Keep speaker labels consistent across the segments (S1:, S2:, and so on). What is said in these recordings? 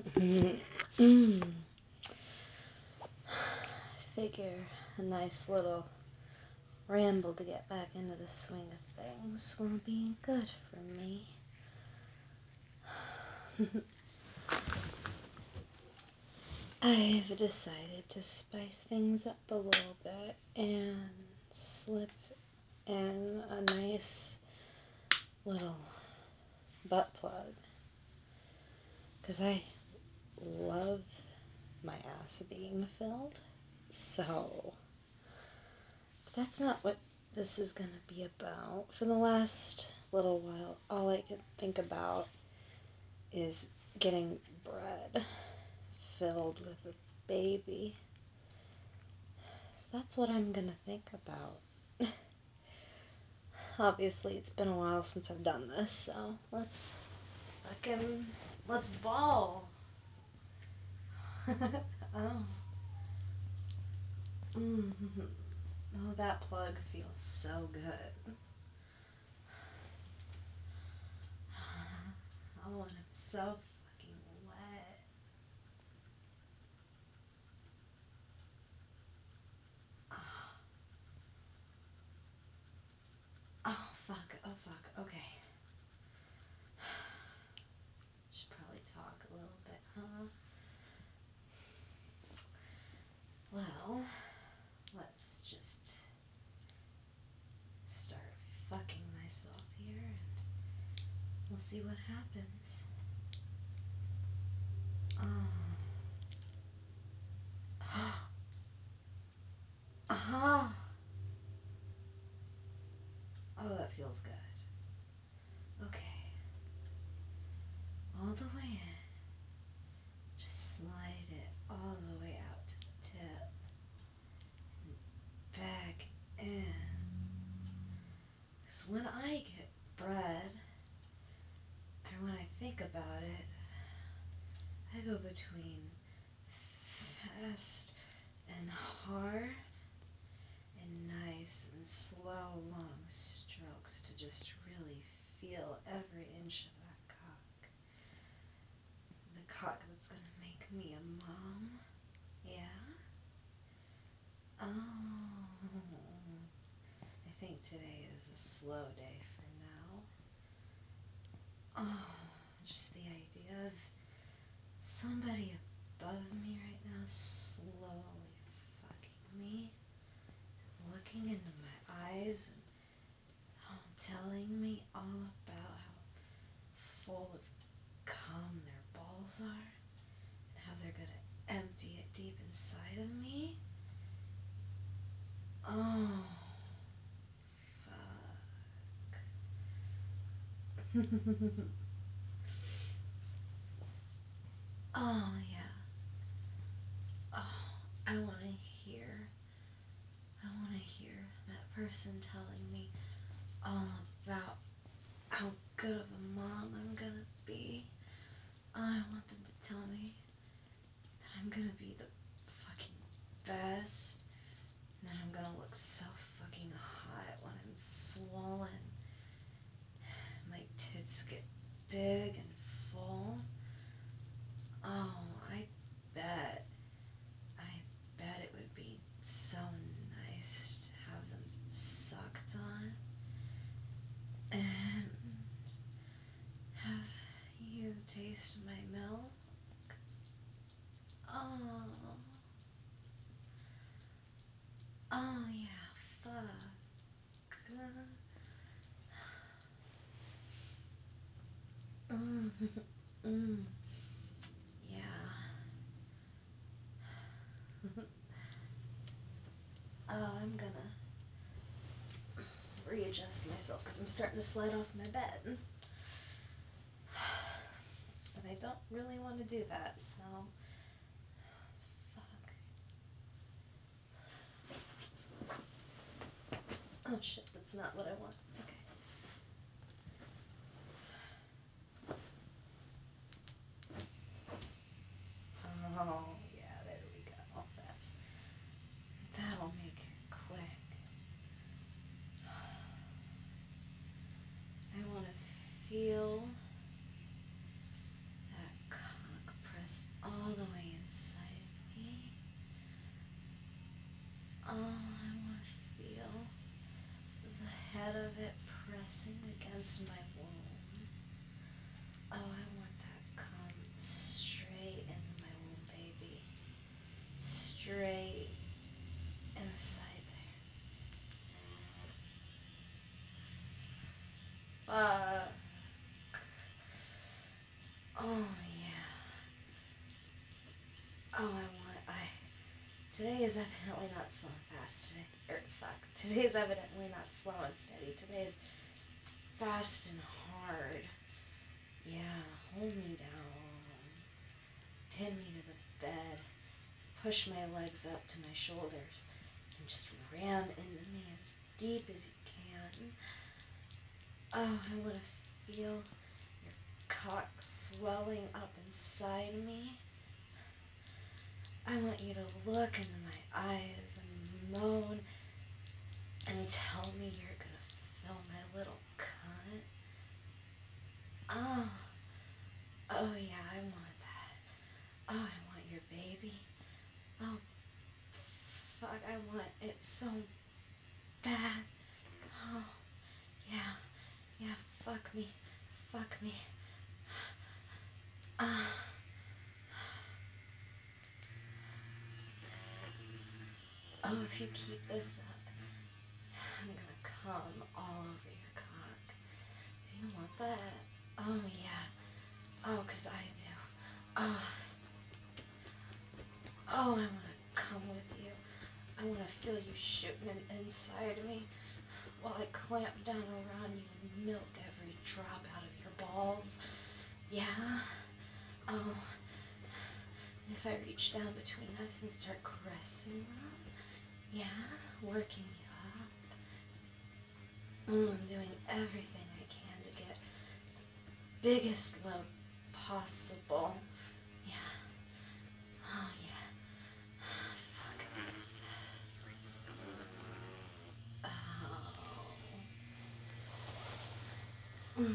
S1: Figure a nice little ramble to get back into the swing of things will be good for me. I've decided to spice things up a little bit and slip in a nice little butt plug. Because I love my ass being filled. So, but that's not what this is going to be about. For the last little while, all I could think about is getting bread filled with a baby. So that's what I'm going to think about. Obviously, it's been a while since I've done this, so let's ball. Oh. Mm-hmm. Oh, that plug feels so good. Oh, and I'm so fucking wet. Oh, oh fuck. Oh, fuck. Okay. Should probably talk a little bit, huh? Well, let's just start fucking myself here and we'll see what happens. Oh. Ah. Oh, that feels good. Okay. All the way in. Just slide it all the way out to the tip. And back in. Because when I get bread, or when I think about it, I go between fast and hard and nice and slow long strokes to just really feel every inch of that cock. The cock that's gonna make me a mom. Yeah? Oh. I think today is a slow day for now. Oh, just the idea of somebody above me right now slowly fucking me, looking into my eyes and telling me all about how full of cum their balls are and how they're gonna empty it deep inside of me. Oh, fuck. Oh, yeah. Oh, I want to hear. I want to hear that person telling me all about how good of a mom I'm gonna be. I want them to tell me that I'm gonna be the fucking best. And that I'm gonna look so fucking hot when I'm swollen. My tits get big and full. Oh, bet. I bet it would be so nice to have them sucked on. And have you taste my milk? Oh. Oh, yeah, fuck. Mm. Mm. Yeah. Oh, I'm gonna readjust myself because I'm starting to slide off my bed. And I don't really want to do that, so. Fuck. Oh shit, that's not what I want. Okay. Oh, yeah, there we go. That'll make it quick. I want to feel that cock press against my womb. Oh, I want that cum straight into my womb, baby. Straight inside there. Oh, yeah. Oh, Today is evidently not slow and fast today. Fuck. Today is evidently not slow and steady. Today is fast and hard. Yeah, hold me down. Pin me to the bed. Push my legs up to my shoulders. And just ram into me as deep as you can. Oh, I want to feel your cock swelling up inside me. I want you to look into my eyes and moan and tell me you're gonna fill my little cunt. Oh, oh yeah, I want that. Oh, I want your baby. Oh, fuck, I want it so bad. Oh, yeah, yeah, fuck me, fuck me. Uh, oh, if you keep this up, I'm gonna come all over your cock. Do you want that? Oh, yeah. Oh, 'cause I do. Oh, oh, I want to come with you. I want to feel you shooting inside of me while I clamp down around you and milk every drop out of your balls. Yeah? Oh, if I reach down between us and start caressing them. Yeah? Working you up. Doing everything I can to get the biggest load possible. Yeah. Oh, yeah. Fuck. Oh. Mm.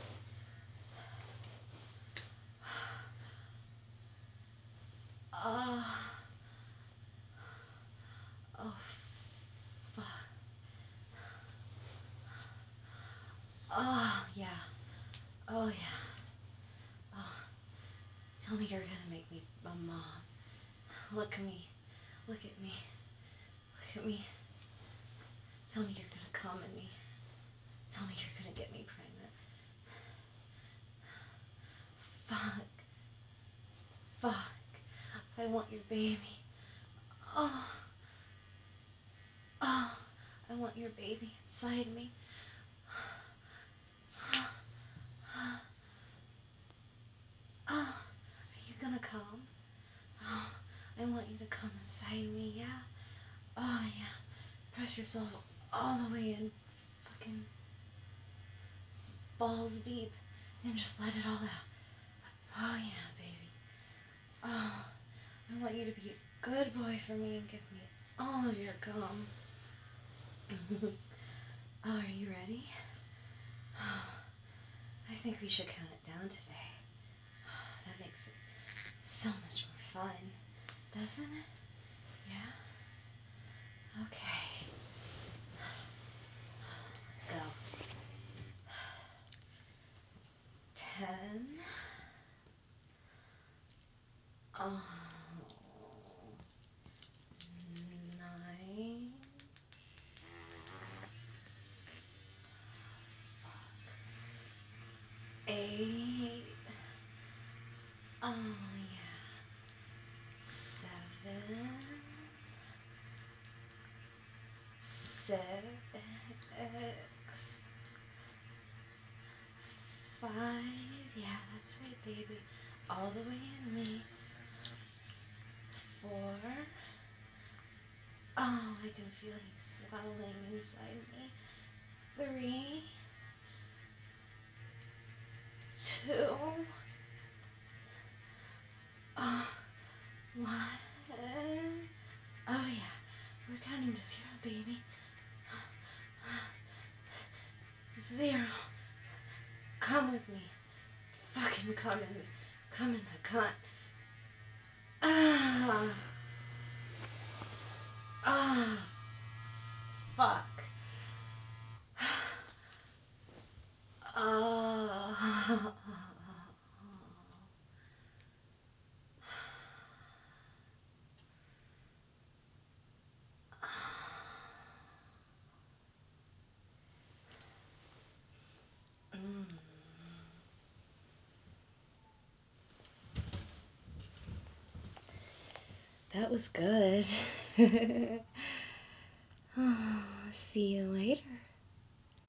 S1: Oh. Oh, fuck. Oh, yeah. Oh, yeah. Oh, tell me you're gonna make me a mom. Look at me. Look at me. Look at me. Tell me you're gonna come in me. Tell me you're gonna get me pregnant. Fuck. Fuck. I want your baby. Oh. Oh. I want your baby inside me. Oh. Are you gonna come? Oh. I want you to come inside me, yeah? Oh, yeah. Press yourself all the way in. Fucking balls deep. And just let it all out. Oh, yeah, baby. Oh. I want you to be a good boy for me and give me all of your gum. Oh, are you ready? Oh, I think we should count it down today. That makes it so much more fun, doesn't it? Yeah? Okay. Let's go. 10. Oh. 9. Fuck. 8. Oh, yeah. 7. 6. 5. Yeah, that's right, baby. All the way in me. 4. Oh, I can feel you swelling inside me. 3. 2. Oh, 1. Oh, yeah. We're counting to 0, baby. 0. Come with me. Fucking come in me. Come in my cunt. Ah. Ah. Fuck. That was good. See you later.